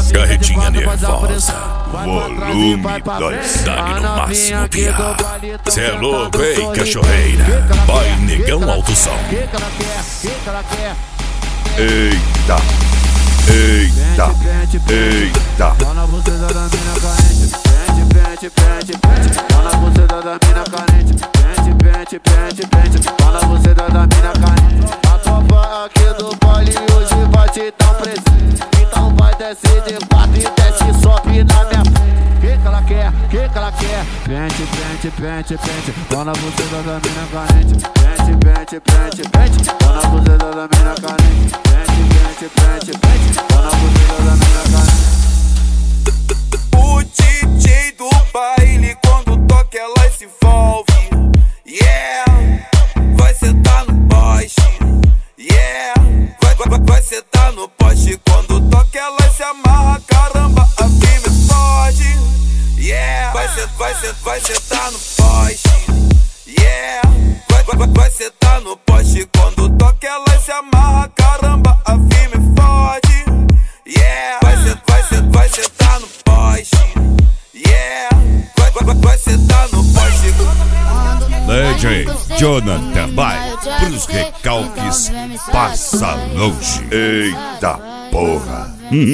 Carretinha nervosa, volume 2, dá-lhe no máximo, pia. Cê é louco, hein, cachorreira? Vai, negão, alto som. Eita, eita, eita. Tá na buceta da mina carente. Pente, pente, pente. Tá na buceta da mina carente. Pente, pente, pente, pente. Tá na buceta da mina carente. A tropa aqui do baile hoje vai te dar um presente. Então vai descer de quatro e desce e sobe na minha frente. Que ela quer, que ela quer? Pente, pente, pente, pente. Tá na buceta da mina carente. Pente, pente, pente, pente. Tá na buceta da mina carente. Pente, pente, pente, pente. Tá na buceta da mina carente. O DJ do baile, quando toca ela se envolve. Yeah, vai sentar no poste. Yeah, vai sentar no poste. Quando toca ela se amarra, caramba, a firme foge. Yeah, vai sentar no poste. Yeah, vai sentar no poste. Quando toca ela se amarra, caramba, a firme foge. Yeah, vai sentar no poste. Yeah, vai sentar no poste. DJ Jonathan vai pros recalques, passa longe. Eita porra.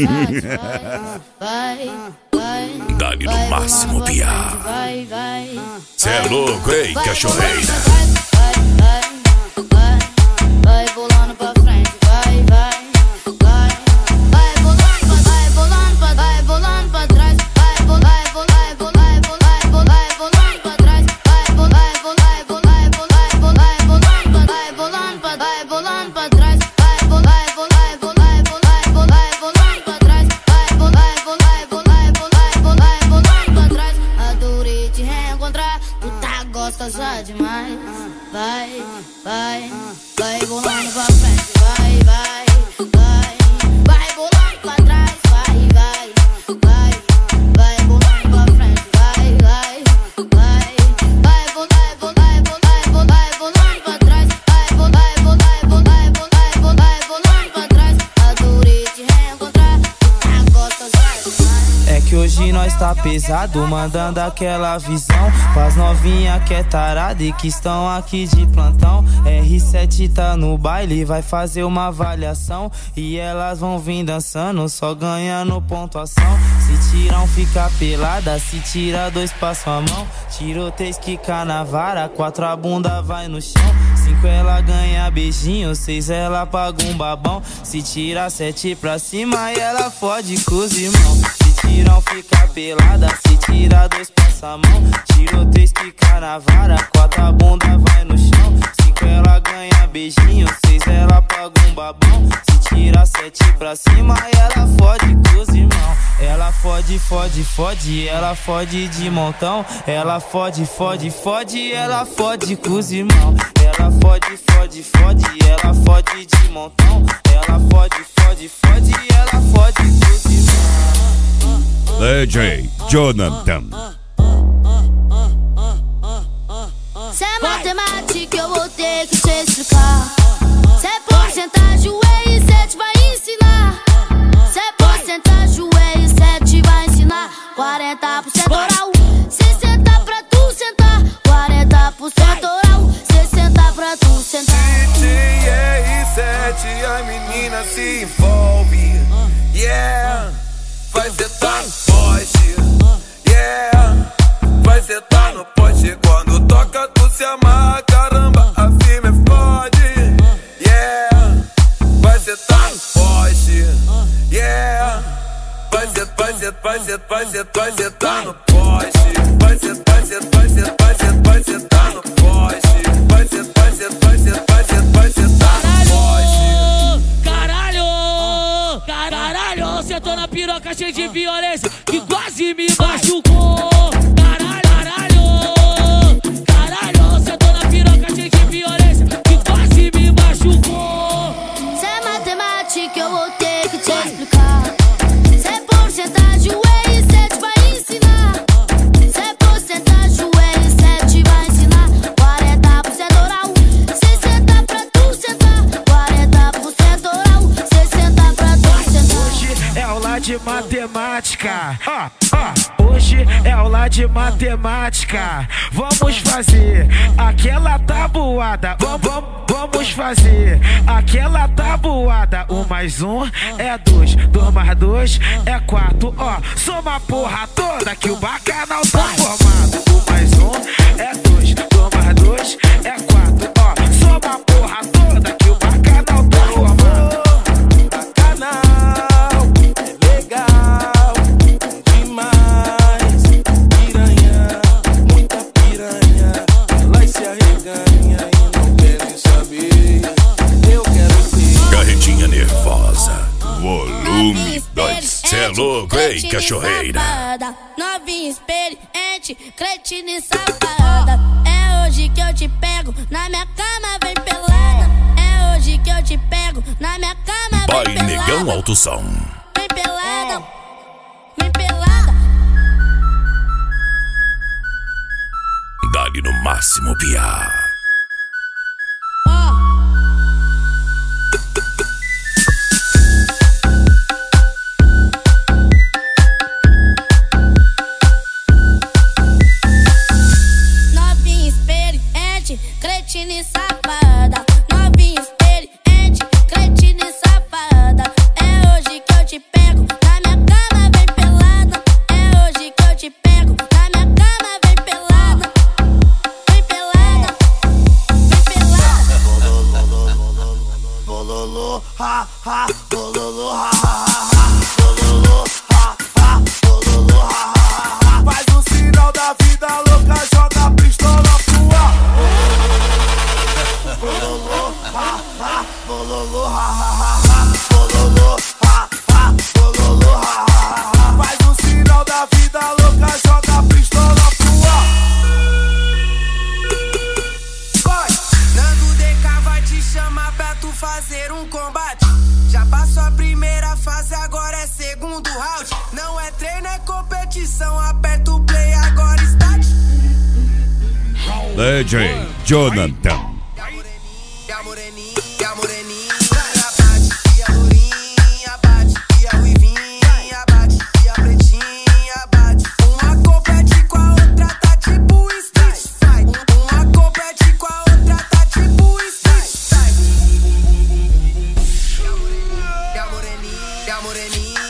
Dá-lhe no máximo, pia. Cê é louco, hein, cachorreira? Vai bolando pra frente, vai bolando pra trás, vai bolando pra trás, vai bolando pra trás, adorei te reencontrar, tu tá gostosa demais, vai bolando pra frente, vai bolando pra trás, vai bolando pra frente, vai bolando pra trás, vai bolando pra trás, adorei te reencontrar, tu tá gostosa demais. É que hoje nós tá pesado, mandando aquela visão pras novinha que é tarada e que estão aqui de plantão. R7 tá no baile, vai fazer uma avaliação e elas vão vir dançando, só ganhando pontuação. Se tiram fica pelada, se tira dois passa a mão. Tirou três quica na vara, quatro a bunda vai no chão. 5 ela ganha beijinho, 6 ela paga um babão. Se tira 7 pra cima e ela fode com os irmãos. Se tiram fica pelada, se tira dois passa a mão. Tirou 3 quica na vara, 4 a bunda vai no chão. 5 ela ganha beijinho, 6 ela paga um babão. Se tira 7 pra cima e ela fode com os irmãos. Ela fode, fode, fode, ela fode de montão. Ela fode, fode, fode, ela fode com os irmãos. Ela fode, fode, fode, ela fode de montão. Ela fode, fode, fode, ela fode com os irmãos. DJ Jonathan. Se é matemática eu vou ter que te explicar. Se é porcentagem o R7 vai ensinar. Se é porcentagem o R7 vai ensinar. 40% oral, 60 pra tu sentar. 40% oral, 60 pra tu sentar. DJ R7, a menina se envolve. Yeah, vai sentar no poste. Yeah, vai sentar no poste. Quando toca tu se amarra, caramba, a firme fode. Yeah, vai sentar no poste. Yeah, vai sentar no poste. Vai sentar no poste. Vai sentar no poste. Caralho, sentou na piroca cheia de violência que quase me machucou. Caralho, sentou na piroca cheia de violência que quase me machucou. Se é matemática eu vou ter que te explicar. Se é porcentagem o R7 vai ensinar. Se é porcentagem o R7 vai ensinar. 40% oral, 60 pra tu sentar. 40% oral, 60 pra tu sentar. Hoje é aula de matemática. Hoje é aula de matemática. Vamos fazer aquela tabuada. Vamos fazer aquela tabuada. 1 mais 1 é 2, 2 mais 2 é 4. Soma a porra toda que o bacanal tá formado. 1 mais 1 é 2, 2 mais 2 é 4. Soma a porra toda que o bacanal tá formado. Bacanal é legal demais. Piranha, muita piranha. Elas se arreganha e não querem saber. Eu quero ver. Carretinha nervosa, volume 2. Cê é louco, hein, cachorreira? Novinha experiente, cretina e safada. É hoje que eu te pego, na minha cama vem pelada. É hoje que eu te pego, na minha cama vem pelada. Pai Negão Alto Som. Vem pelada, vem pelada. Dá-lhe no máximo, piá. Novinha experiente, cretina e safada. Novinha experiente, cretina e safada. É hoje que eu te pego, na minha cama vem pelada. É hoje que eu te pego, na minha cama vem pelada. Vem pelada, vem pelada. Bololô, ha, ha, bololô, ha, ha, ha. Bololô, ha, ha, bololô, ha, ha, ha. Faz o sinal da vida louca, joga a pistola pro ar. Bololô, ha, ha, bololô, ha, ha, ha. Bololô, ha, ha, bololô, ha, ha, ha. Faz o sinal da vida louca, joga a pistola pro ar. Vai! Nando DK vai te chamar pra tu fazer um combate. Já passou a primeira fase, agora é segundo round. Não é treino, é competição. Aperta o play, agora start. DJ Jonathan. E a moreninha, bate. E a lourinha, bate. E a ruivinha, bate. E a pretinha, bate. Uma compete com a outra, tá tipo street fight. Uma compete com a outra, tá tipo street fight. E a moreninha,